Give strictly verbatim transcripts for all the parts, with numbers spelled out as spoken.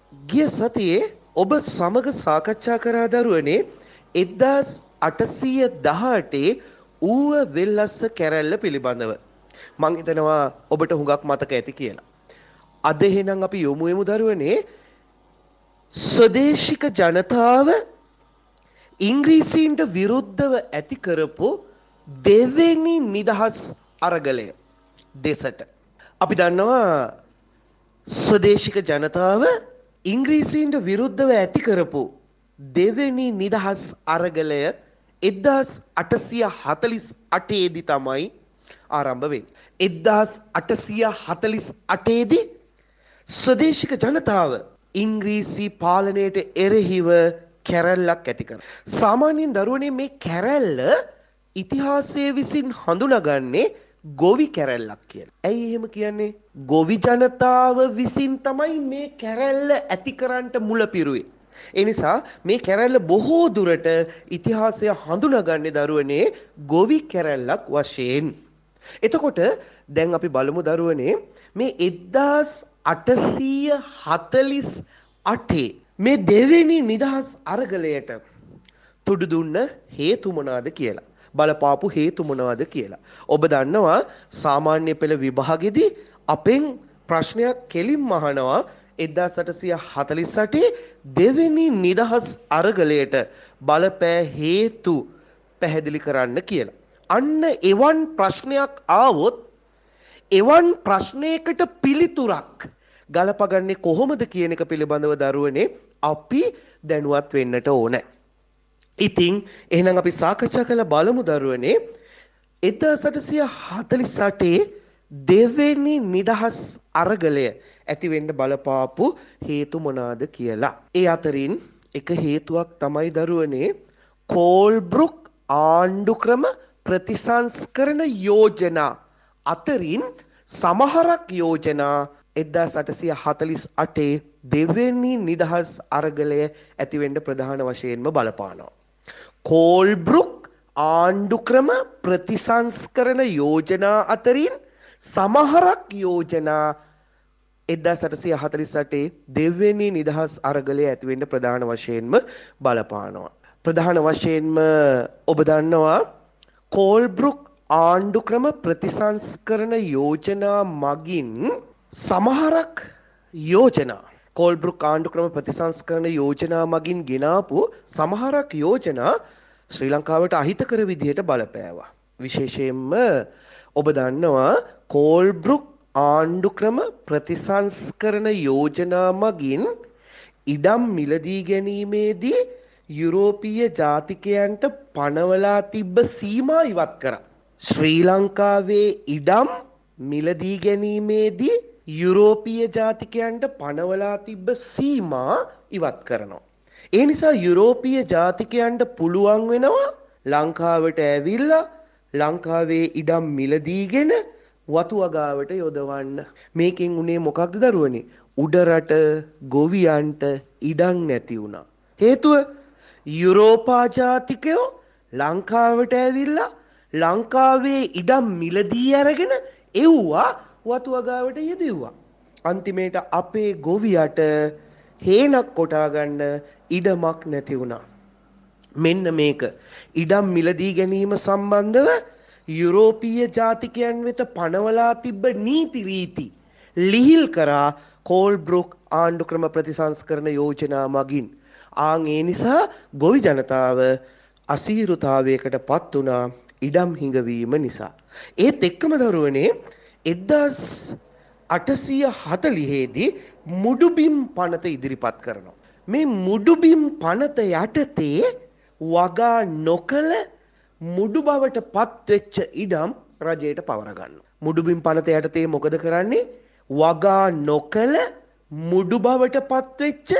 ගිය සතියේ ඔබ සමග සාකච්ඡා කරා දරුවනේ එක්දාස් අටසිය දහඅටේ ඌව වෙල්ලස්ස කැරැල්ල පිළිබඳව. මං හිතනවා ඔබට හුඟක් මතක ඇති කියලා. අද එහෙනම් අපි යොමු වෙමු දරුවනේ ස්වදේශික ජනතාව ඉංග්‍රීසීන්ට විරුද්ධව ඇති කරපු දෙවෙනි නිදහස් අරගලය දෙසට. අපි දන්නවා ස්වදේශික ජනතාව ඉංග්‍රීසීන්ට විරුද්ධව ඇති කරපු දෙවෙනි නිදහස් අරගලය එක්දාස් අටසිය හතළිස් අටේ දී තමයි ආරම්භ වෙන්නේ. එක්දාස් අටසිය හතළිස් අටේ දී ස්වදේශික ජනතාව ඉංග්‍රීසි පාලනයට එරෙහිව කැරැල්ලක් ඇති කරා. සාමාන්‍යයෙන් දරුවනේ මේ කැරැල්ල ඉතිහාසයේ විසින් හඳුනාගන්නේ ගොවි කැරැල්ලක් කියලා. ඇයි එහෙම කියන්නේ? ගොවි ජනතාව විසින් තමයි මේ කැරැල්ල ඇති කරන්නට මුල පිරුවේ. ඒ නිසා මේ කැරැල්ල බොහෝ දුරට ඉතිහාසය හඳුනාගන්නේ දරුවනේ ගොවි කැරැල්ලක් වශයෙන්. එතකොට දැන් අපි බලමු දරුවනේ මේ එක්දාස් අටසිය හතළිස් අටේ මේ දෙවෙනි නිදහස් අරගලයට තුඩු දුන්න හේතු මොනවාද කියලා. බලපාපු හේතු මොනවාද කියලා. ඔබ දන්නවා සාමාන්‍ය පෙළ විභාගෙදී අපෙන් ප්‍රශ්නයක් කෙලින්ම අහනවා එක්දාස් අටසිය හතළිස් අටේ දෙවෙනි නිදහස් අරගලයට බලපෑ හේතු පැහැදිලි කරන්න කියලා. අන්න එවන් ප්‍රශ්නයක් ආවොත් එවන් ප්‍රශ්නයකට පිළිතුරක් ගලපගන්නේ කොහොමද කියන එක පිළිබඳව දරුවනේ අපි දැනුවත් වෙන්නට ඕනේ. ඉතින් එහෙනම් අපි සාකච්ඡා කරලා බලමු දරුවනේ එක්දාස් අටසිය හතළිස් අටේ දෙවෙනි නිදහස් අරගලය ඇති වෙන්න බලපාපු හේතු මොනවාද කියලා. ඒ අතරින් එක හේතුවක් තමයි දරුවනේ කෝල්බ්රුක් ආණ්ඩුක්‍රම ප්‍රතිසංස්කරණ යෝජනා අතරින් සමහරක් යෝජනා එක්දාස් අටසිය හතළිස් අටේ දෙවෙනි නිදහස් අරගලය ඇති වෙන්න ප්‍රධාන වශයෙන්ම බලපානවා. කෝල්බ්රුක් ආණ්ඩුක්‍රම ප්‍රතිසංස්කරණ යෝජනා අතරින් සමහරක් යෝජනා එක්දාස් අටසිය හතළිස් අටේ දෙවෙනි නිදහස් අරගලය ඇති වෙන්න ප්‍රධාන වශයෙන්ම බලපානවා. ප්‍රධාන වශයෙන්ම ඔබ දන්නවා කෝල්බ්රුක් ආණ්ඩුක්‍රම ප්‍රතිසංස්කරණ යෝජනා මගින් සමහරක් යෝජනා කෝල්බ්රුක් ආණ්ඩුක්‍රම ප්‍රතිසංස්කරණ යෝජනා මගින් ගෙනාපු සමහරක් යෝජනා ශ්‍රී ලංකාවට අහිතකර විදිහට බලපෑවා. විශේෂයෙන්ම ඔබ දන්නවා කෝල්බ්රුක් ආණ්ඩුක්‍රම ප්‍රතිසංස්කරණ යෝජනා මගින් ඉඩම් මිලදී ගැනීමේදී යුරෝපීය ජාතිකයන්ට පනවලා තිබ්බ සීමා ඉවත් කරා. ශ්‍රී ලංකාවේ ඉඩම් මිලදී ගැනීමේදී යුරෝපීය ජාතිකයන්ට පනවලා තිබ්බ සීමා ඉවත් කරනවා. ඒ නිසා යුරෝපීය ජාතිකයන්ට පුළුවන් වෙනවා ලංකාවට ඇවිල්ලා ලංකාවේ ඉඩම් මිලදීගෙන වතු වගාවට යොදවන්න. මේකෙන් උනේ මොකක්ද දරුවනේ? උඩරට ගොවියන්ට ඉඩම් නැති වුණා. හේතුව යුරෝපා ජාතිකයෝ ලංකාවට ඇවිල්ලා ලංකාවේ ඉඩම් මිලදී අරගෙන එව්වා වතු වගාවට යෙදුවා. අන්තිමේට අපේ ගොවියට හේනක් කොටා ගන්න ඉඩමක් නැති වුණා. මෙන්න මේක ඉඩම් මිලදී ගැනීම සම්බන්ධව යුරෝපීය ජාතිකයන් වෙත පනවලා තිබ්බ නීති රීති ලිහිල් කරා කෝල්බ්රුක් ආණ්ඩුක්‍රම ප්‍රතිසංස්කරණ යෝජනා මගින්. ආන් ඒ නිසා ගොවි ජනතාව අසීරුතාවයකට පත් වුණා ඉඩම් හිඟවීම නිසා. ඒත් එක්කම දරුවනේ එක්දාස් අටසිය හතළිහේ දී මුඩුබිම් පනත ඉදිරිපත් කරනවා. මේ මුඩුබිම් පනත යටතේ වගා නොකළ මුඩු බවට පත්වෙච්ච ඉඩම් රජයට පවර ගන්නවා. මුඩුබිම් පනත යටතේ මොකද කරන්නේ? වගා නොකළ මුඩු බවට පත්වෙච්ච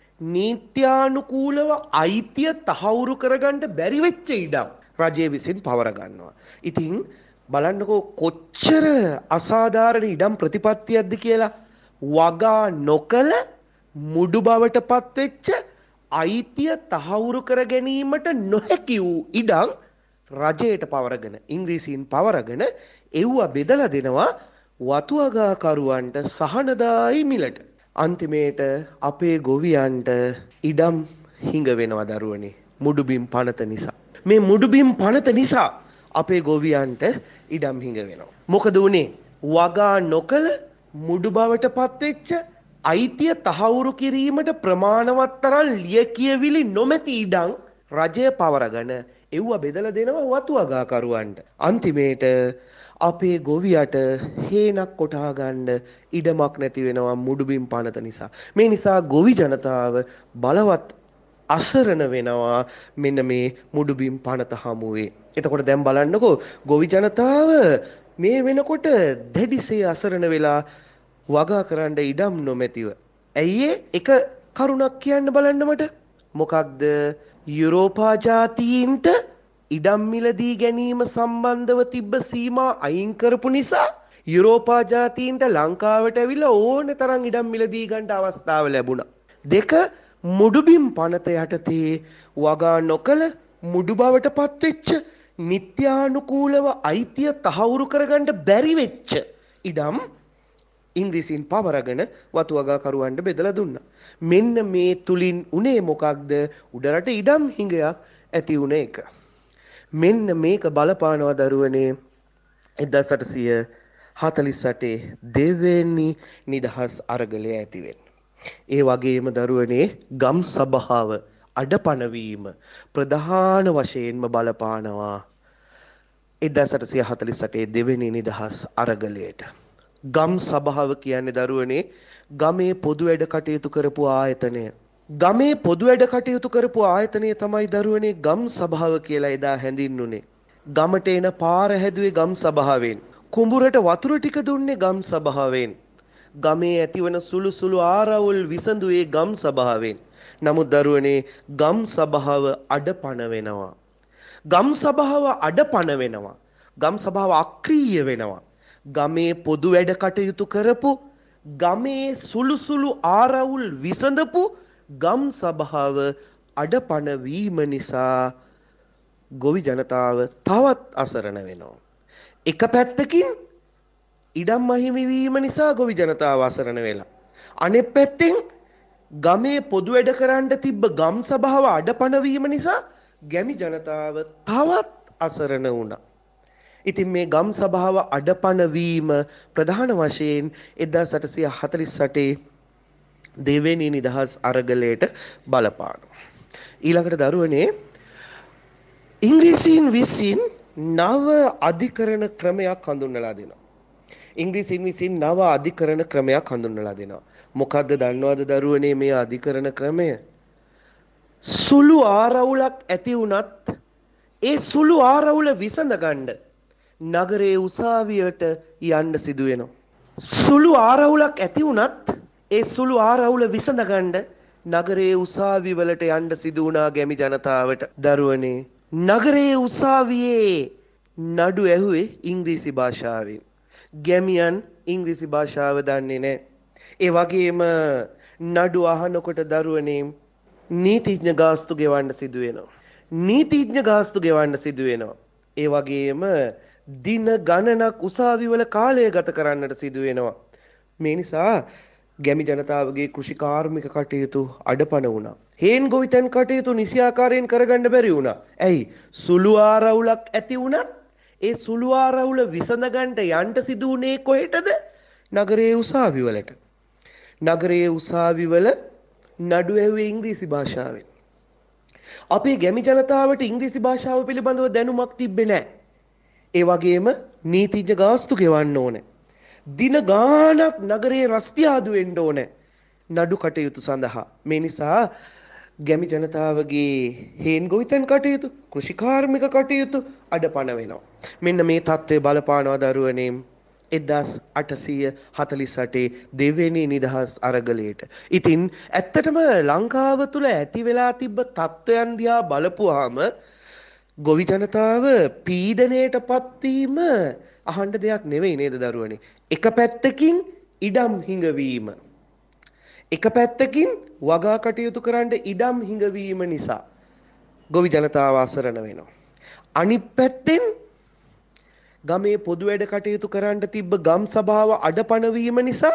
නීත්‍යානුකූලව අයිතිය තහවුරු කරගන්න බැරි වෙච්ච ඉඩම් රජය විසින් පවර ගන්නවා. ඉතින් බලන්නකෝ කොච්චර අසාධාරණ ඉඩම් ප්‍රතිපත්තියක්ද කියලා. වගා නොකළ මුඩු බවට පත්වෙච්ච අයිතිය තහවුරු කර ගැනීමට නොහැකි වූ ඉඩම් රජයට පවරගෙන ඉංග්‍රීසීන් පවරගෙන එව්වා බෙදලා දෙනවා වතු වගාකරුවන්ට සහනදායි මිලට. අන්තිමේට අපේ ගොවියන්ට ඉඩම් හිඟ වෙනවා දරුවනේ මුඩුබිම් පනත නිසා. මේ මුඩුබිම් පනත නිසා අපේ ගොවියන්ට ඉඩම් හිඟ වෙනවා. මොකද උනේ? වගා නොකළ මුඩු බවට පත්වෙච්ච අයිතිය තහවුරු කිරීමට ප්‍රමාණවත් තරම් ලියකියවිලි නොමැති ඉඩම් රජය පවරගෙන එව්ව බෙදලා දෙනවා වතු වගාකරුවන්ට. අන්තිමේට අපේ ගොවියට හේනක් කොටා ගන්න ඉඩමක් නැති වෙනවා මුඩුබිම් පනත නිසා. මේ නිසා ගොවි ජනතාව බලවත් අසරණ වෙනවා මෙන්න මේ මුඩුබිම් පනත හමුවේ. එතකොට දැන් බලන්නකෝ ගොවි ජනතාව මේ වෙනකොට දැඩිසේ අසරණ වෙලා වගා කරන්න ඉඩම් නොමැතිව. ඇයි එක කරුණක් කියන්න බලන්න මට. මොකක්ද? යුරෝපා ජාතීන්ට ඉඩම් මිලදී ගැනීම සම්බන්ධව තිබ්බ සීමා අයින් කරපු නිසා යුරෝපා ජාතීන්ට ලංකාවට ඇවිල්ලා ඕන තරම් ඉඩම් මිලදී ගන්න අවස්ථාව ලැබුණා. දෙක මුඩුබිම් පනත යටතේ වගා නොකළ මුඩු බවට පත්වෙච්ච නිත්‍යානුකූලව අයිතිය තහවුරු කරගන්න බැරි වෙච්ච ඉඩම් ඉංග්‍රීසින් පවරගෙන වතු වගාකරුවන්ට බෙදලා දුන්නා. මෙන්න මේ තුලින් උනේ මොකක්ද? උඩරට ඉඩම් හිඟයක් ඇති වුණ එක. මෙන්න මේක බලපානවා දරුවනේ එක්දහස් අටසිය හතළිස් අටේ දෙවෙනි නිදහස් අරගලය ඇති වෙන්න. ඒ වගේම දරුවනේ ගම් සභාව අඩපණ වීම ප්‍රධාන වශයෙන්ම බලපානවා එක්දහස් අටසිය හතළිස් අටේ දෙවෙනි නිදහස් අරගලයට. ගම් සභාව කියන්නේ දරුවනේ ගමේ පොදු වැඩ කටයුතු කරපු ආයතනය. ගමේ පොදු වැඩ කටයුතු කරපු ආයතනය තමයි දරුවනේ ගම් සභාව කියලා එදා හැඳින්වුනේ. ගමට එන පාර හැදුවේ ගම් සභාවෙන්. කුඹුරට වතුර ටික දුන්නේ ගම් සභාවෙන්. ගමේ ඇතිවන සුළු සුළු ආරවුල් විසඳුවේ ගම් සභාවෙන්. නමුත් දරුවනේ ගම් සභාව අඩපණ වෙනවා. ගම් සභාව අඩපණ වෙනවා. ගම් සභාව අක්‍රීය වෙනවා. ගමේ පොදු වැඩ කටයුතු කරපු ගමේ සුළු සුළු ආරවුල් විසඳපු ගම් සභාව අඩපණ වීම නිසා ගොවි ජනතාව තවත් අසරණ වෙනවා. එක පැත්තකින් ඉඩම් අහිමි වීම නිසා ගොවි ජනතාව අසරණ වෙලා. අනෙක් පැත්තෙන් ගමේ පොදු වැඩ කරන්න තිබ්බ ගම් සභාව අඩපණ වීම නිසා ගැමි ජනතාව තවත් අසරණ වුණා. ඉතින් මේ ගම් සභාව අඩපණ වීම ප්‍රධාන වශයෙන් එක්දහස් අටසිය හතළිස් අටේ දෙවෙනි නිදහස් අරගලයට බලපානවා. ඊළඟට දරුවනේ ඉංග්‍රීසීන් විසින් නව අධිකරණ ක්‍රමයක් හඳුන්වලා දෙනවා. ඉංග්‍රීසීන් විසින් නව අධිකරණ ක්‍රමයක් හඳුන්වලා දෙනවා. මොකද්ද දන්නවද දරුවනේ මේ අධිකරණ ක්‍රමය? සුළු ආරවුලක් ඇති වුණත් ඒ සුළු ආරවුල විසඳගන්න නගරයේ උසාවියට යන්න සිදු වෙනවා. සුළු ආරවුලක් ඇති වුණත් ඒ සුළු ආරවුල විසඳගන්න නගරයේ උසාවි වලට යන්න සිදු වුණා ගැමි ජනතාවට. දරුවනේ නගරයේ උසාවියේ නඩු ඇහුවේ ඉංග්‍රීසි භාෂාවෙන්. ගැමියන් ඉංග්‍රීසි භාෂාව දන්නේ නැහැ. ඒ වගේම නඩු අහනකොට දරුවනේ නීතිඥ ගාස්තු ගෙවන්න සිදු වෙනවා. නීතිඥ ගාස්තු ගෙවන්න සිදු වෙනවා. ඒ වගේම දින ගණනක් උසාවි වල කාලය ගත කරන්නට සිදු වෙනවා. මේ නිසා ගැමි ජනතාවගේ කෘෂි කාර්මික කටයුතු අඩපණ වුණා. හේන් ගොවිතැන් කටයුතු නිසියාකාරයෙන් කරගන්න බැරි වුණා. ඇයි? සුළු ආරවුලක් ඇති වුණත් ඒ සුළු ආරවුල විසඳගන්න යන්න සිදු වුණේ කොහෙටද? නගරයේ උසාවි වලට. නගරයේ උසාවි වල නඩු ඇහුවේ ඉංග්‍රීසි භාෂාවෙන්. අපේ ගැමි ජනතාවට ඉංග්‍රීසි භාෂාව පිළිබඳව දැනුමක් තිබ්බේ නැහැ. ඒ වගේම නීතිඥ ගාස්තු ගෙවන්න ඕනේ. දින ගාණක් නගරයේ රස්තියාදු වෙන්න ඕනේ නඩු කටයුතු සඳහා. මේ නිසා ගැමි ජනතාවගේ හේන් ගොවිතැන් කටයුතු, කෘෂිකාර්මික කටයුතු අඩපණ වෙනවා. මෙන්න මේ தત્ත්වය බලපානවා දරුවනේ එක්දහස් අටසිය හතළිස් අටේ දෙවෙනි නිදහස් අරගලයට. ඉතින් ඇත්තටම ලංකාව තුල ඇති වෙලා තිබ්බ තත්ත්වයන් දිහා බලපුවාම ගොවි ජනතාව පීඩණයට පත්වීම අහන්න දෙයක් නෙවෙයි නේද දරුවනේ. එක පැත්තකින් ඉඩම් හිඟවීම, එක පැත්තකින් වගා කටයුතු කරන්න ඉඩම් හිඟවීම නිසා ගොවි ජනතාව අසරණ වෙනවා. අනිත් පැත්තෙන් ගමේ පොදු වැඩ කටයුතු කරන්න තිබ්බ ගම් සභාව අඩපණ වීම නිසා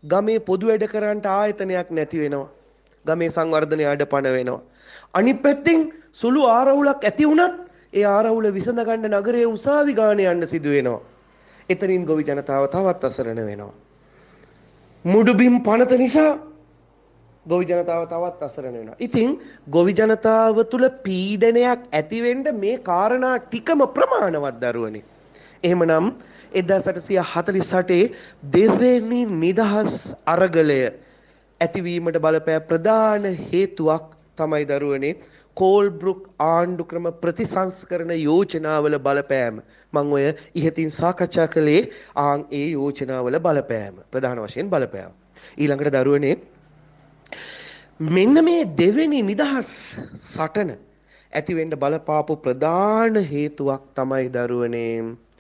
ගමේ පොදු වැඩ කරන්නට ආයතනයක් නැති වෙනවා. ගමේ සංවර්ධනය අඩපණ වෙනවා. අනිත් පැත්තෙන් සුළු ආරවුලක් ඇති වුණත් ඒ ආරවුල විසඳ ගන්න නගරයේ උසාවි ගානේ යන්න සිදු වෙනවා. එතනින් ගොවි ජනතාව තවත් අසරණ වෙනවා. මුඩුබිම් පනත නිසා ගොවි ජනතාව තවත් අසරණ වෙනවා. ඉතින් ගොවි ජනතාව තුළ පීඩනයක් ඇති වෙන්න මේ කාරණා ටිකම ප්‍රමාණවත් දරුවනේ. එහෙමනම් එක්දාස් අටසිය හතළිස් අටේ දෙවෙනි නිදහස් අරගලය ඇතිවීමට බලපෑ ප්‍රධාන හේතුවක් තමයි දරුවනේ කෝල්බ්රුක් ආණ්ඩුක්‍රම ප්‍රතිසංස්කරණ යෝජනාවල බලපෑම. මම ඔය ඉහතින් සාකච්ඡා කළේ ආන් ඒ යෝජනාවල බලපෑම ප්‍රධාන වශයෙන් බලපෑම. ඊළඟට දරුවනේ මෙන්න මේ දෙවෙනි නිදහස් සටන ඇතිවෙන්න බලපාපු ප්‍රධාන හේතුවක් තමයි දරුවනේ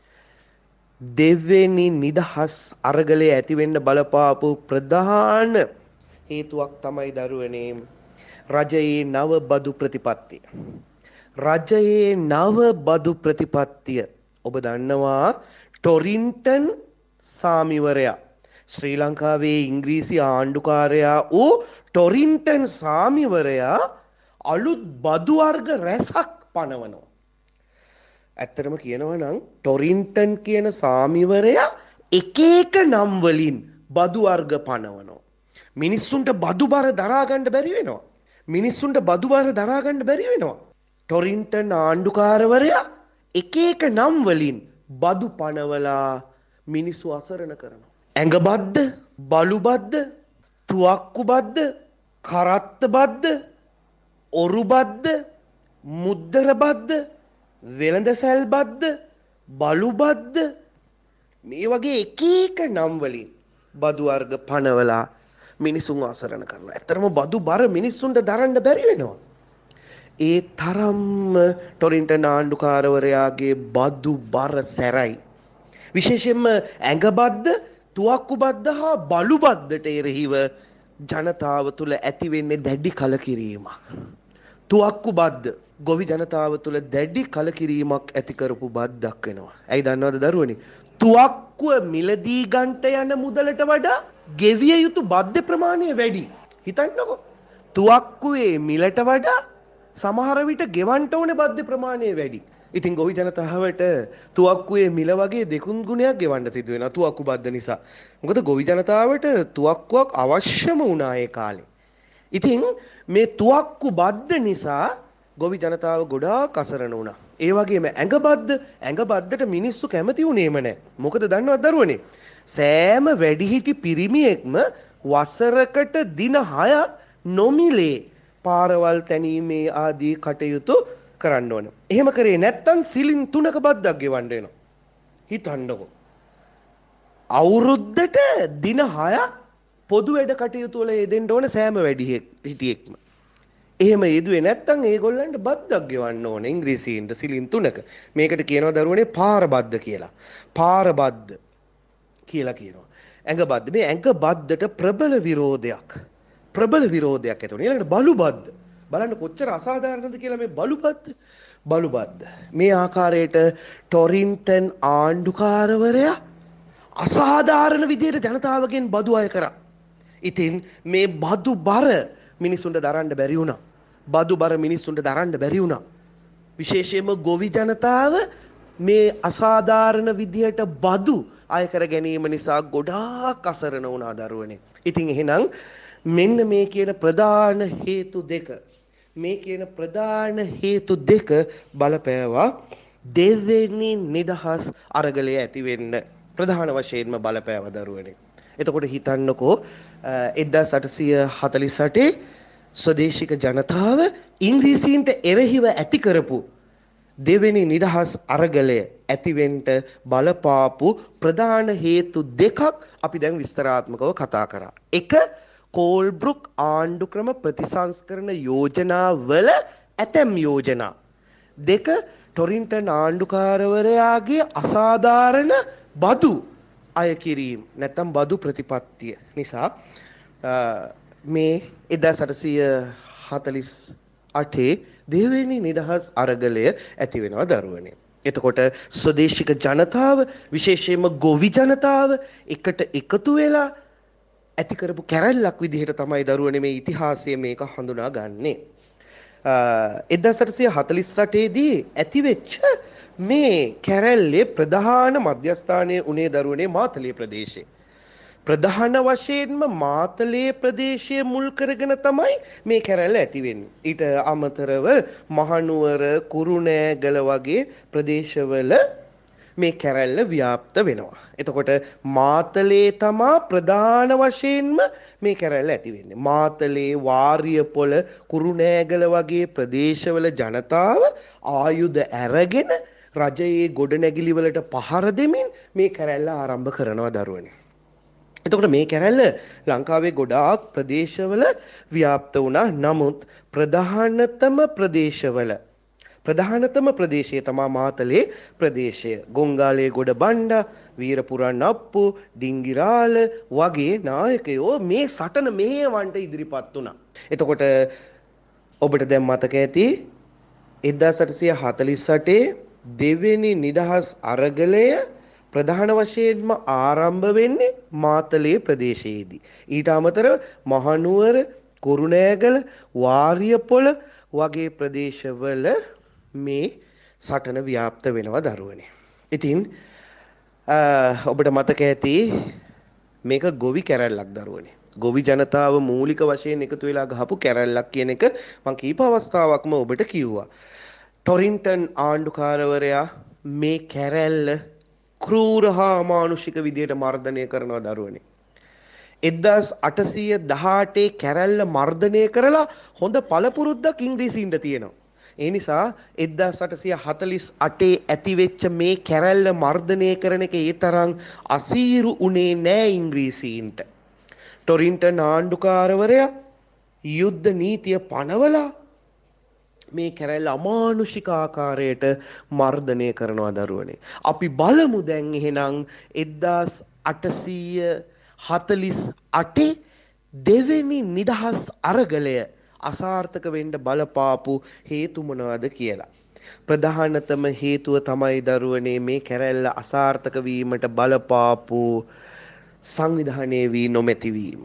දෙවෙනි නිදහස් අරගලය ඇතිවෙන්න බලපාපු ප්‍රධාන හේතුවක් තමයි දරුවනේ රජයේ නව බදු ප්‍රතිපත්තිය. රජයේ නව බදු ප්‍රතිපත්තිය ඔබ දන්නවා ටොරින්ටන් සාමිවරයා ශ්‍රී ලංකාවේ ඉංග්‍රීසි ආණ්ඩුකාරයා වූ ටොරින්ටන් සාමිවරයා අලුත් බදු වර්ග රැසක් පනවනවා. ඇත්තටම කියනවා නම් ටොරින්ටන් කියන සාමිවරයා එක එක නම් වලින් බදු වර්ග පනවනවා. මිනිස්සුන්ට බදු බර දරා ගන්න බැරි වෙනවා. මිනිස්සුන්ට බදු බර දරා ගන්න බැරි වෙනවා. ටොරින්ටන් ආණ්ඩුකාරවරයා එක එක නම් වලින් බදු පනවලා මිනිස්සු අසරණ කරනවා. ඇඟ බද්ද, බලු බද්ද, තුවක්කු බද්ද, කරත්ත බද්ද, ඔරු බද්ද, මුද්දර බද්ද, වෙළඳ සැල් බද්ද, බලු බද්ද මේ වගේ එක එක නම් වලින් බදු වර්ග පනවලා මිනිසුන් අසරණ කරනවා. ඇත්තටම බදු බර මිනිස්සුන්ට දරන්න බැරි වෙනවා. ඒ තරම්ම ටොරින්ටන් ආණ්ඩුකාරවරයාගේ බදු බර සැරයි. විශේෂයෙන්ම ඇඟ බද්ද, තුවක්කු බද්ද හා බලු බද්දට එරෙහිව ජනතාව තුළ ඇති වෙන්නේ දැඩි කලකිරීමක්. තුවක්කු බද්ද ගොවි ජනතාව තුළ දැඩි කලකිරීමක් ඇති කරපු බද්දක් වෙනවා. ඇයි දන්නවද දරුවනේ? තුවක්කුව මිලදී ගන්නට යන මුදලට වඩා ගෙවිය යුතු බද්ද ප්‍රමාණය වැඩි. හිතන්නකෝ. තුවක්කුවේ මිලට වඩා සමහර විට ගෙවන්න ඕනේ බද්ද ප්‍රමාණය වැඩි. ඉතින් ගොවි ජනතාවට තුවක්කුවේ මිල වගේ දෙකුන් ගුණයක් ගෙවන්න සිදු වෙනවා තුවක්කු බද්ද නිසා. මොකද ගොවි ජනතාවට තුවක්කුවක් අවශ්‍යම වුණා ඒ කාලේ. ඉතින් මේ තුවක්කු බද්ද නිසා ගොවි ජනතාව ගොඩාක් අසරණ වුණා. ඒ වගේම ඇඟ බද්ද ඇඟ බද්දට මිනිස්සු කැමති වුණේම නැහැ. මොකද දන්නවද දරුවනේ? සෑම වැඩිහිටි පිරිමියෙක්ම වසරකට දින හයක් නොමිලේ පාරවල් තැනීමේ ආදී කටයුතු කරන්න ඕන. එහෙම කරේ නැත්තම් සිලින් තුනක බද්දක් ගෙවන්න වෙනවා. හිතන්නකෝ. අවුරුද්දට දින හයක් පොදු වැඩ කටයුතු වල යෙදෙන්න ඕන සෑම වැඩිහිටියෙක්ම. එහෙම යෙදුවේ නැත්තම් ඒගොල්ලන්ට බද්දක් ගෙවන්න ඕන ඉංග්‍රීසියෙන්ද සිලින් තුනක. මේකට කියනවා දරුවනේ පාර බද්ද කියලා. පාර බද්ද කියලා කියනවා. ඇඟ බද්ද. මේ ඇඟ බද්දට ප්‍රබල විරෝධයක්. ප්‍රබල විරෝධයක් ඇති වුණා. ඊළඟට බලු බද්ද. බලන්න කොච්චර අසාධාරණද කියලා මේ බලු බද්ද. බලු බද්ද. මේ ආකාරයට ටොරින්ටන් ආණ්ඩුකාරවරයා අසාධාරණ විදියට ජනතාවගෙන් බදු අය කරා. ඉතින් මේ බදු බර මිනිසුන්ට දරන්න බැරි වුණා. බදු බර මිනිසුන්ට දරන්න බැරි වුණා. විශේෂයෙන්ම ගොවි ජනතාව මේ අසාධාරණ විදියට බදු අය කර ගැනීම නිසා ගොඩාක් අසරණ වුණා දරුවනේ. ඉතින් එහෙනම් මෙන්න මේ කියන ප්‍රධාන හේතු දෙක මේ කියන ප්‍රධාන හේතු දෙක බලපෑවා දෙවෙනි නිදහස් අරගලය ඇති වෙන්න ප්‍රධාන වශයෙන්ම බලපෑව දරුවනේ. එතකොට හිතන්නකෝ එක්දාස් අටසිය හතළිස් අටේ ස්වදේශික ජනතාව ඉංග්‍රීසීන්ට එරෙහිව ඇති කරපු දෙවෙනි නිදහස් අරගලය ඇතිවෙන්න බලපාපු ප්‍රධාන හේතු දෙකක් අපි දැන් විස්තරාත්මකව කතා කරා. එක කෝල්බ්රුක් ආණ්ඩුක්‍රම ප්‍රතිසංස්කරණ යෝජනාවල ඇතැම් යෝජනා. දෙක ටොරින්ටන් ආණ්ඩුකාරවරයාගේ අසාධාරණ බදු අය කිරීම නැත්නම් බදු ප්‍රතිපත්තිය නිසා මේ එක්දාස් අටසිය හතළිස් අටේ දෙවෙනි නිදහස් අරගලය ඇති වෙනවා දරුවනේ. එතකොට ස්වදේශික ජනතාව විශේෂයෙන්ම ගොවි ජනතාව එකට එකතු වෙලා ඇති කරපු කැරැල්ලක් විදිහට තමයි දරුවනේ මේ ඉතිහාසය මේක හඳුනාගන්නේ. එක්දාස් අටසිය හතළිස් අටේ දී ඇතිවෙච්ච මේ කැරැල්ලේ ප්‍රධාන මධ්‍යස්ථානය උනේ දරුවනේ මාතලේ ප්‍රදේශයේ. ප්‍රධාන වශයෙන්ම මාතලේ ප්‍රදේශය මුල් කරගෙන තමයි මේ කැරැල්ල ඇති වෙන්නේ. ඊට අමතරව මහනුවර, කුරුණෑගල වගේ ප්‍රදේශවල මේ කැරැල්ල ව්‍යාප්ත වෙනවා. එතකොට මාතලේ තමා ප්‍රධාන වශයෙන්ම මේ කැරැල්ල ඇති වෙන්නේ. මාතලේ, වාරියපොළ, කුරුණෑගල වගේ ප්‍රදේශවල ජනතාව ආයුධ අරගෙන රජයේ ගොඩනැගිලි වලට පහර දෙමින් මේ කැරැල්ල ආරම්භ කරනවා දරුවනේ. එතකොට මේ කැරැල්ල ලංකාවේ ගොඩාක් ප්‍රදේශවල ව්‍යාප්ත වුණා. නමුත් ප්‍රධානතම ප්‍රදේශවල ප්‍රධානතම ප්‍රදේශය තමයි මාතලේ ප්‍රදේශය. ගොංගාලේ ගොඩ බණ්ඩා, වීරපුරන් අප්පු, ඩිංගිරාල වගේ නායකයෝ මේ සටන මෙහෙවන්ට ඉදිරිපත් වුණා. එතකොට ඔබට දැන් මතක ඇති එක්දාස් අටසිය හතළිස් අටේ දෙවෙනි නිදහස් අරගලය ප්‍රධාන වශයෙන්ම ආරම්භ වෙන්නේ මාතලේ ප්‍රදේශයේදී. ඊට අමතරව මහනුවර, කුරුණෑගල, වාරියපොළ වගේ ප්‍රදේශවල මේ සටන ව්‍යාප්ත වෙනවා දරුවනේ. ඉතින් ඔබට මතක ඇති මේක ගොවි කැරැල්ලක් දරුවනේ. ගොවි ජනතාව මූලික වශයෙන් එකතු වෙලා ගහපු කැරැල්ලක් කියන එක මම කීප අවස්ථාවක්ම ඔබට කිව්වා. ටොරින්ටන් ආණ්ඩුකාරවරයා මේ කැරැල්ල ක්‍රූර හා අමානුෂික විදියට මර්ධනය කරනවා දරුවනේ. එක්දාස් අටසිය දහඅටේ කැරැල්ල මර්ධනය කරලා හොඳ පළපුරුද්දක් ඉංග්‍රීසීන්ට තියෙනවා. ඒ නිසා එක්දාස් අටසිය හතළිස් අටේ ඇතිවෙච්ච මේ කැරැල්ල මර්ධනය කරන එක ඒ තරම් අසීරු උනේ නෑ ඉංග්‍රීසීන්ට. ටොරින්ටන් ආණ්ඩුකාරවරයා යුද්ධ නීතිය පනවලා මේ කැරැල්ල අමානුෂික ආකාරයට මර්ධනය කරනවා දරුවනේ. අපි බලමු දැන් එහෙනම් එක්දාස් අටසිය හතළිස් අටේ දෙවෙනි නිදහස් අරගලය අසාර්ථක වෙන්න බලපාපු හේතු මොනවද කියලා. ප්‍රධානතම හේතුව තමයි දරුවනේ මේ කැරැල්ල අසාර්ථක වීමට බලපාපු සංවිධානය වී නොමැතිවීම.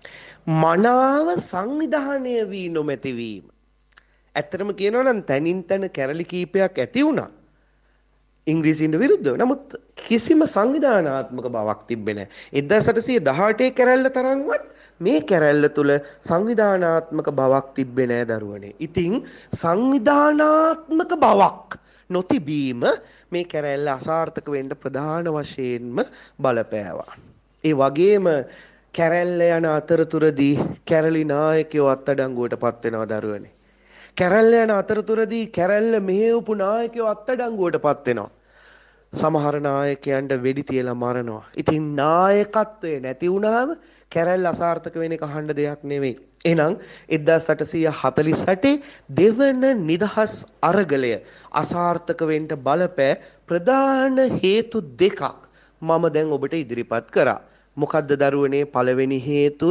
මනාව සංවිධානය වී නොමැතිවීම. ඇත්තටම කියනවා නම් තනින් තන කැරලි කීපයක් ඇති වුණා ඉංග්‍රීසීන්ට විරුද්ධව. නමුත් කිසිම සංවිධානාත්මක බවක් තිබ්බේ නැහැ. එක්දාස් අටසිය දහඅටේ කැරැල්ල තරම්වත් මේ කැරැල්ල තුල සංවිධානාත්මක බවක් තිබ්බේ නැහැ දරුවනේ. ඉතින් සංවිධානාත්මක බවක් නොතිබීම මේ කැරැල්ල අසාර්ථක වෙන්න ප්‍රධාන වශයෙන්ම බලපෑවා. ඒ වගේම කැරැල්ල යන අතරතුරදී කැරලි නායකයෝ අත්අඩංගුවට පත් වෙනවා දරුවනේ. කැරැල්ල යන අතරතුරදී කැරැල්ල මෙහෙවපු නායකයෝ අත්අඩංගුවට පත් වෙනවා. සමහර නායකයන්ට වෙඩි තියලා මරනවා. ඉතින් නායකත්වය නැති වුණාම කැරැල්ල අසාර්ථක වෙන එක අහන්න දෙයක් නෙවෙයි. එහෙනම් එක්දාස් අටසිය හතළිස් අටේ දෙවන නිදහස් අරගලය අසාර්ථක වෙන්න බලපෑ ප්‍රධාන හේතු දෙකක් මම දැන් ඔබට ඉදිරිපත් කරා. මොකද්ද දරුවනේ පළවෙනි හේතුව?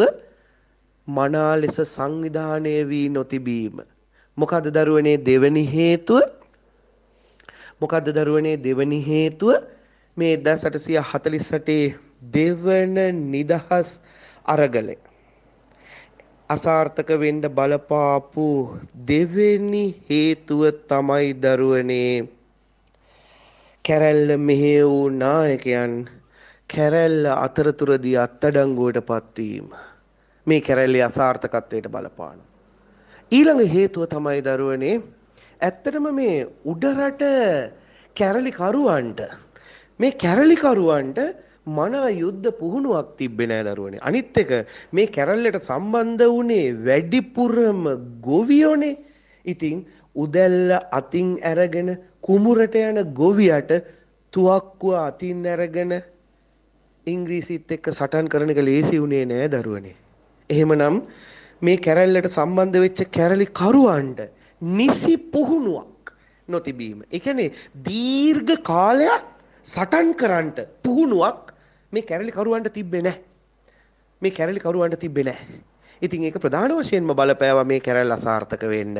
මනා ලෙස සංවිධානය වී නොතිබීම. මොකද්ද දරුවනේ දෙවෙනි හේතුව? මොකද්ද දරුවනේ දෙවෙනි හේතුව? මේ එක්දාස් අටසිය හතළිස් අටේ දෙවන නිදහස් අරගලය අසාර්ථක වෙන්න බලපාපු දෙවෙනි හේතුව තමයි දරුවනේ කැරැල්ල මෙහෙවු නායකයන් කැරැල්ල අතරතුරදී අත්අඩංගුවට පත්වීම. මේ කැරැල්ලේ අසාර්ථකත්වයට බලපානවා. ඊළඟ හේතුව තමයි දරුවනේ ඇත්තටම මේ උඩරට කැරලි කරුවන්ට මේ කැරලි කරුවන්ට මනා යුද්ධ පුහුණුවක් තිබ්බේ නෑ දරුවනේ. අනිත් එක මේ කැරල්ලට සම්බන්ධ වුණේ වැඩිපුරම ගොවියෝනේ. ඉතින් උදැල්ල අතින් අරගෙන කුඹුරට යන ගොවියට තුවක්කුව අතින් අරගෙන ඉංග්‍රීසිත් එක්ක සටන් කරන එක ලේසි වුණේ නෑ දරුවනේ. එහෙමනම් මේ කැරැල්ලට සම්බන්ධ වෙච්ච කැරලි කරුවන්ට නිසි පුහුණුවක් නොතිබීම. ඒ කියන්නේ දීර්ඝ කාලයක් සටන් කරන්නට පුහුණුවක් මේ කැරලි කරුවන්ට තිබ්බේ නැහැ. මේ කැරලි කරුවන්ට තිබ්බේ නැහැ. ඉතින් ඒක ප්‍රධාන වශයෙන්ම බලපෑවා මේ කැරැල්ල අසාර්ථක වෙන්න.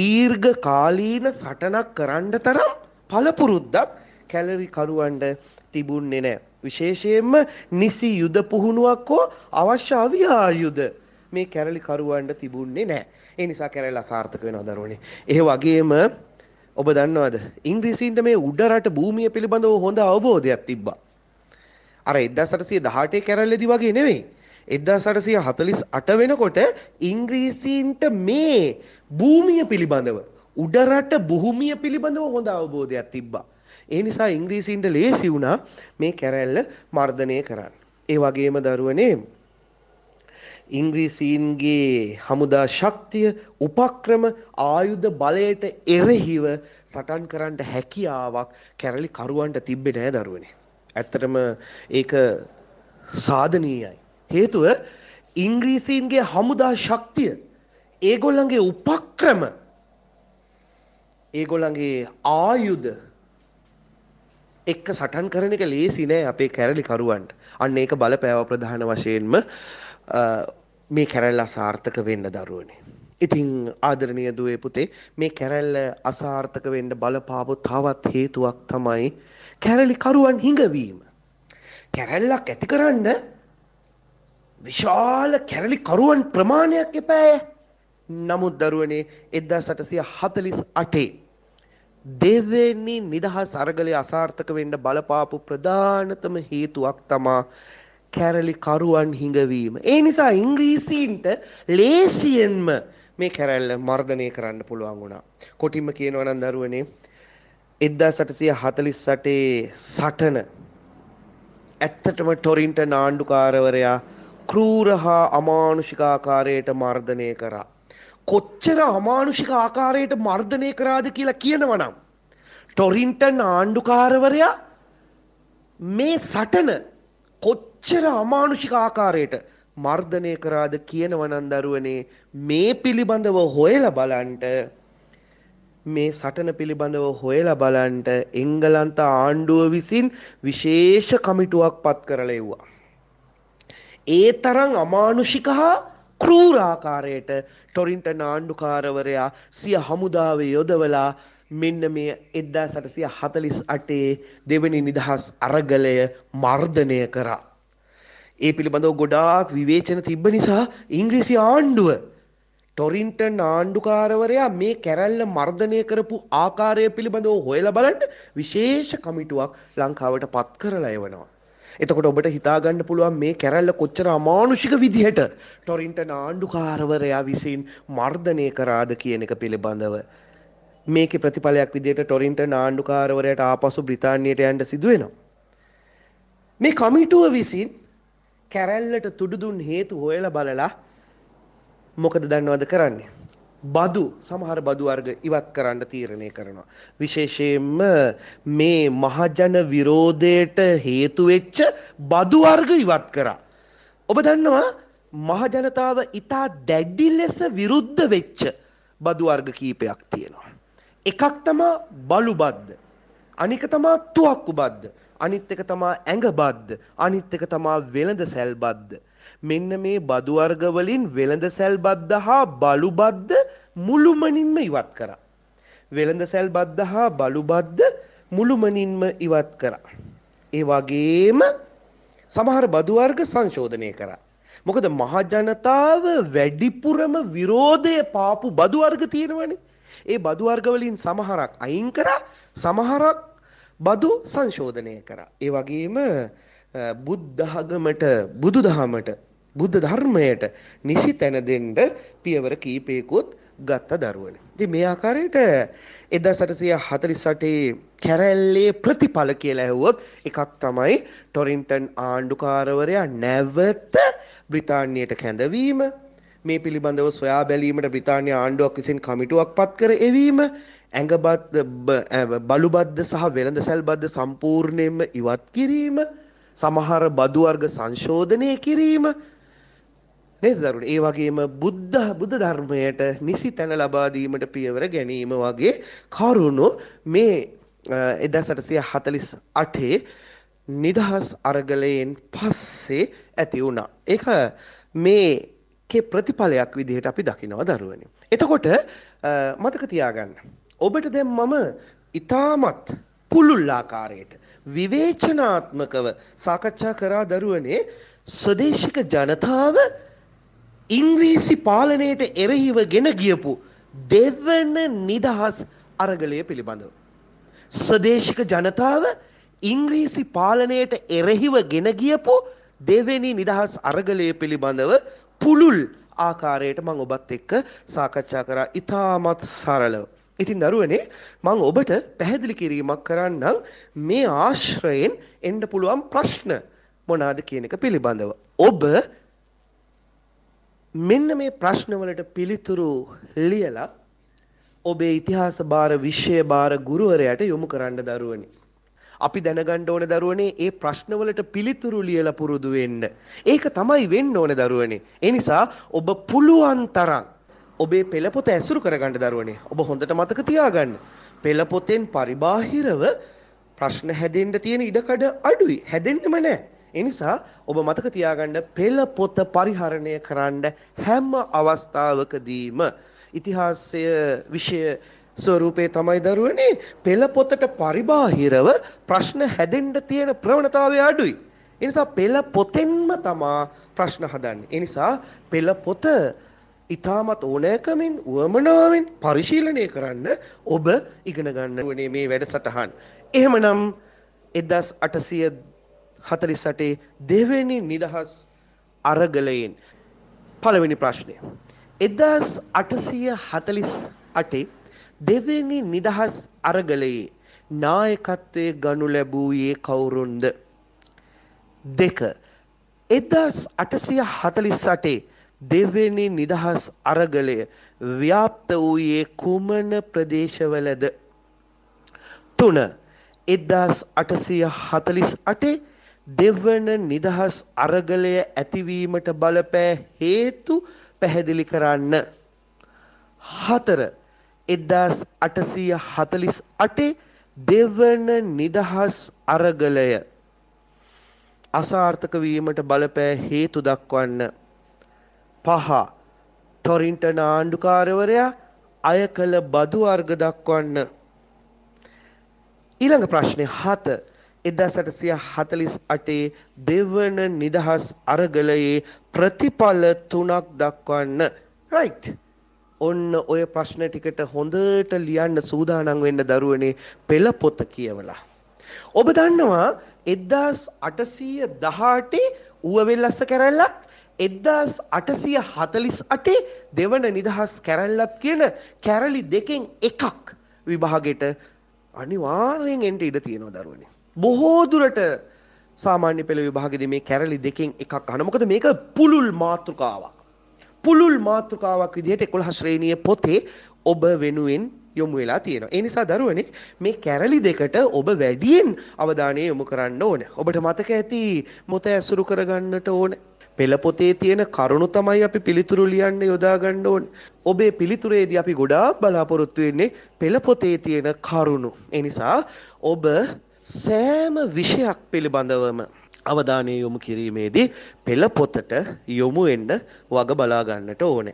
දීර්ඝ කාලීන සටනක් කරන්න තරම් පළපුරුද්දක් කැරලි කරුවන්ට තිබුණේ නැහැ. විශේෂයෙන්ම නිසි යුද පුහුණුවක් හෝ අවශ්‍ය අවියායුධ මේ කැරලි කරුවන්ට තිබුණේ නැහැ. ඒ නිසා කැරලි අසාර්ථක වෙනවා දරුවනේ. ඒ වගේම ඔබ දන්නවද ඉංග්‍රීසීන්ට මේ උඩ රට භූමිය පිළිබඳව හොඳ අවබෝධයක් තිබ්බා. අර එක්දාස් අටසිය දහඅටේ කැරල්ලේදී වගේ නෙවෙයි. එක්දාස් අටසිය හතළිස් අට වෙනකොට ඉංග්‍රීසීන්ට මේ භූමිය පිළිබඳව උඩ රට භූමිය පිළිබඳව හොඳ අවබෝධයක් තිබ්බා. ඒ නිසා ඉංග්‍රීසීන්ට ලේසි වුණා මේ කැරැල්ල මර්ධනය කරන්න. ඒ වගේම දරුවනේ ඉංග්‍රීසීන්ගේ හමුදා ශක්තිය, උපක්‍රම, ආයුධ බලයට එරෙහිව සටන් කරන්න හැකියාවක් කැරලි කරුවන්ට තිබ්බේ නෑ දරුවනේ. ඇත්තටම ඒක සාධනීයයි. හේතුව ඉංග්‍රීසීන්ගේ හමුදා ශක්තිය, ඒගොල්ලන්ගේ උපක්‍රම, ඒගොල්ලන්ගේ ආයුධ එක්ක සටන් කරන එක ලේසි නෑ අපේ කැරලි කරුවන්ට. අන්න ඒක බලපෑව ප්‍රධාන වශයෙන්ම මේ කැරැල්ල අසාර්ථක වෙන්න දරුවනේ. ඉතින් ආදරණීය දුවේ පුතේ මේ කැරැල්ල අසාර්ථක වෙන්න බලපාපු තවත් හේතුවක් තමයි කැරලි කරුවන් හිඟවීම. කැරැල්ලක් ඇති කරන්න විශාල කැරලි කරුවන් ප්‍රමාණයක් එපාය. නමුත් දරුවනේ එක්දාස් අටසිය හතළිස් අටේ දෙවෙනි නිදහස් අරගලය අසාර්ථක වෙන්න බලපාපු ප්‍රධානතම හේතුවක් තමා කැරලි කරුවන් හිඟවීම. ඒ නිසා ඉංග්‍රීසීන්ට ලේසියෙන්ම මේ කැරැල්ල මර්ධනය කරන්න පුළුවන් වුණා. කොටින්ම කියනවා නම් දරුවනේ එක්දාස් අටසිය හතළිස් අටේ සටන ඇත්තටම ටොරින්ටන් ආණ්ඩුකාරවරයා ක්‍රූර හා අමානුෂික ආකාරයට මර්ධනය කරා. කොච්චර අමානුෂික ආකාරයට මර්ධනය කරාද කියලා කියනවා නම් ටොරින්ටන් ආණ්ඩුකාරවරයා මේ සටන කොච්චර අමානුෂික ආකාරයට මර්ධනය කරාද කියනවා නම් දරුවනේ මේ පිළිබඳව හොයලා බලන්න මේ සටන පිළිබඳව හොයලා බලන්න එංගලන්ත ආණ්ඩුව විසින් විශේෂ කමිටුවක් පත් කරලා එව්වා. ඒ තරම් අමානුෂික හා ක්‍රූර ආකාරයට ටොරින්ටන් ආණ්ඩුකාරවරයා සිය හමුදාව යොදවලා මෙන්න මේ එක්දාස් අටසිය හතළිස් අටේ දෙවැනි නිදහස් අරගලය මර්ධනය කරා. ඒ පිළිබඳව ගොඩාක් විවේචන තිබ්බ නිසා ඉංග්‍රීසි ආණ්ඩුව ටොරින්ටන් ආණ්ඩුකාරවරයා මේ කැරැල්ල මර්ධනය කරපු ආකාරය පිළිබඳව හොයලා බලන්න විශේෂ කමිටුවක් ලංකාවට පත් කරලා එවනවා. එතකොට ඔබට හිතා ගන්න පුළුවන් මේ කැරැල්ල කොච්චර අමානුෂික විදිහට ටොරින්ටන් ආණ්ඩුකාරවරයා විසින් මර්ධනය කරාද කියන එක පිළිබඳව. මේකේ ප්‍රතිඵලයක් විදිහට ටොරින්ටන් ආණ්ඩුකාරවරයාට ආපසු බ්‍රිතාන්‍යයට යන්න සිදු වෙනවා. මේ කමිටුව විසින් කැරැල්ලට තුඩු දුන් හේතු හොයලා බලලා මොකද දන්නවද කරන්නේ? බදු සමහර බදු වර්ග ඉවත් කරන්න තීරණය කරනවා. විශේෂයෙන්ම මේ මහජන විරෝධයට හේතු වෙච්ච බදු වර්ග ඉවත් කරා. ඔබ දන්නවා මහජනතාව ඉතා දැඩි ලෙස විරුද්ධ වෙච්ච බදු වර්ග කීපයක් තියෙනවා. එකක් තමා බලු බද්ද, අනික තමා තුවක්කු බද්ද, අනිත් එක තමා ඇඟ බද්ද, අනිත් එක තමා වෙළඳ සැල් බද්ද. මෙන්න මේ බදු වර්ග වලින් වෙළඳ සැල් බද්ද හා බලු බද්ද මුළුමනින්ම ඉවත් කරා. වෙළඳ සැල් බද්ද හා බලු බද්ද මුළුමනින්ම ඉවත් කරා. ඒ වගේම සමහර බදු වර්ග සංශෝධනය කරා. මොකද මහ ජනතාව වැඩිපුරම විරෝධය පාපු බදු වර්ග තියෙනවනේ. ඒ බදු වර්ග වලින් සමහරක් අයින් කරා, සමහරක් බදු සංශෝධනය කරා. ඒ වගේම බුද්ධ ධර්මයට, බුදු දහමට, බුද්ධ ධර්මයට නිසි තැන දෙන්න පියවර කීපයකුත් ගත්ත දරුවනේ. ඉතින් මේ ආකාරයට එක්දාස් අටසිය හතළිස් අටේ කැරැල්ලේ ප්‍රතිඵල කියලා ඇහුවොත් එකක් තමයි ටොරින්ටන් ආණ්ඩුකාරවරයා නැවත බ්‍රිතාන්‍යයට කැඳවීම, මේ පිළිබඳව සොයා බැලීමට බ්‍රිතාන්‍ය ආණ්ඩුවක් විසින් කමිටුවක් පත් කර එවීම, ඇඟබත් බලුබද්ද සහ වෙළඳ සැල් බද්ද සම්පූර්ණයෙන්ම ඉවත් කිරීම, සමහර බදු වර්ග සංශෝධනය කිරීම නේද දරුවනේ. ඒ වගේම බුද්ධ බුද්ධ ධර්මයට නිසි තැන ලබා දීමට පියවර ගැනීම වගේ කරුණු මේ එක්දාස් අටසිය හතළිස් අටේ නිදහස් අරගලයෙන් පස්සේ ඇති වුණා. ඒක මේකේ ප්‍රතිඵලයක් විදිහට අපි දකිනවා දරුවනේ. එතකොට මතක තියාගන්න. ඔබට දැන් මම ඊටමත් පුළුල් ආකාරයට විවේචනාත්මකව සාකච්ඡා කරා දරුවනේ ස්වදේශික ජනතාව ඉංග්‍රීසි පාලනයට එරෙහිව ගෙන ගියපු දෙවන නිදහස් අරගලය පිළිබඳව. ස්වදේශික ජනතාව ඉංග්‍රීසි පාලනයට එරෙහිව ගෙන ගියපු දෙවෙනි නිදහස් අරගලය පිළිබඳව පුළුල් ආකාරයට මම ඔබත් එක්ක සාකච්ඡා කරා ඉතාමත් සරලව. ඉතින් දරුවනේ මම ඔබට පැහැදිලි කිරීමක් කරන්නම් මේ ආශ්‍රයෙන් එන්න පුළුවන් ප්‍රශ්න මොනවාද කියන එක පිළිබඳව. ඔබ මෙන්න මේ ප්‍රශ්නවලට පිළිතුරු ලියලා ඔබේ ඉතිහාස භාර විෂය භාර ගුරුවරයාට යොමු කරන්න දරුවනේ. අපි දැනගන්න ඕන දරුවනේ ඒ ප්‍රශ්නවලට පිළිතුරු ලියලා පුරුදු වෙන්න. ඒක තමයි වෙන්න ඕන දරුවනේ. ඒ නිසා ඔබ පුළුවන් තරම් ඔබේ පෙළපොත ඇසුරු කරගන්න දරුවනේ. ඔබ හොඳට මතක තියාගන්න. පෙළපොතෙන් පරිබාහිරව ප්‍රශ්න හැදෙන්න තියෙන ඉඩකඩ අඩුයි. හැදෙන්නෙම නැහැ. ඒ නිසා ඔබ මතක තියාගන්න පෙළපොත පරිහරණය කරන්න හැම අවස්ථාවකදීම ඉතිහාසය විෂය ස්වරූපේ තමයි දරුවනේ පෙළපොතට පරිබාහිරව ප්‍රශ්න හැදෙන්න තියෙන ප්‍රවණතාවය අඩුයි. ඒ නිසා පෙළපොතෙන්ම තමා ප්‍රශ්න හදන්නේ. ඒ නිසා පෙළපොත ඉතාමත් ඕනෑකමින් උවමනාවෙන් පරිශීලනය කරන්න ඔබ ඉගෙන ගන්න ඕනේ මේ වැඩසටහන. එහෙමනම් එක්දහස් අටසිය හතළිස් අටේ දෙවෙනි නිදහස් අරගලයෙන් පළවෙනි ප්‍රශ්නය. එක්දහස් අටසිය හතළිස් අටේ දෙවෙනි නිදහස් අරගලයේ නායකත්වයේ ගනු ලැබුවේ කවුරුන්ද? දෙක. එක්දහස් අටසිය හතළිස් අටේ දෙවෙනි නිදහස් අරගලය ව්‍යාප්ත වූයේ කුමන ප්‍රදේශවලද? තුන. එක්දහස් අටසිය හතළිස් අටේ දෙවන නිදහස් අරගලය ඇතිවීමට බලපෑ හේතු පැහැදිලි කරන්න. හතර. එක්දහස් අටසිය හතළිස් අටේ දෙවන නිදහස් අරගලය අසාර්ථක වීමට බලපෑ හේතු දක්වන්න. පහ. ටොරින්ටන් ආණ්ඩුකාරවරයා අය කළ බදු වර්ග දක්වන්න. ඊළඟ ප්‍රශ්නේ හත. එක්දහස් අටසිය හතළිස් අටේ දෙවන නිදහස් අරගලයේ ප්‍රතිඵල තුනක් දක්වන්න. රයිට්. ඔන්න ඔය ප්‍රශ්න ටිකට හොඳට ලියන්න සූදානම් වෙන්න දරුවනේ පෙළපොත කියවලා. ඔබ දන්නවා එක්දහස් අටසිය දහඅටේ ඌවවෙල්ලස්ස කැරැල්ලත් එක්දහස් අටසිය හතළිස් අටේ දෙවන නිදහස් කැරැල්ලත් කියන කැරලි දෙකෙන් එකක් විභාගෙට අනිවාර්යෙන් එන්න ඉඩ තියෙනවා දරුවනේ. බොහෝ දුරට සාමාන්‍ය පෙළ විභාගෙදී මේ කැරලි දෙකෙන් එකක් අහන. මොකද මේක පුළුල් මාතෘකාවක්. පුළුල් මාතෘකාවක් විදිහට එකොළහ ශ්‍රේණියේ පොතේ ඔබ වෙනුවෙන් යොමු වෙලා තියෙනවා. ඒ නිසා දරුවනේ මේ කැරලි දෙකට ඔබ වැඩියෙන් අවධානය යොමු කරන්න ඕනේ. ඔබට මතක ඇති මොත ඇසුරු කරගන්නට ඕනේ. පෙළ පොතේ තියෙන කරුණු තමයි අපි පිළිතුරු ලියන්න යොදා ගන්න ඕනේ. ඔබේ පිළිතුරේදී අපි ගොඩාක් බලාපොරොත්තු වෙන්නේ පෙළ පොතේ තියෙන කරුණු. ඒ නිසා ඔබ සෑම විෂයක් පිළිබඳවම අවධානය යොමු කිරීමේදී පෙළ පොතට යොමු වෙන්න වග බලා ගන්නට ඕනේ.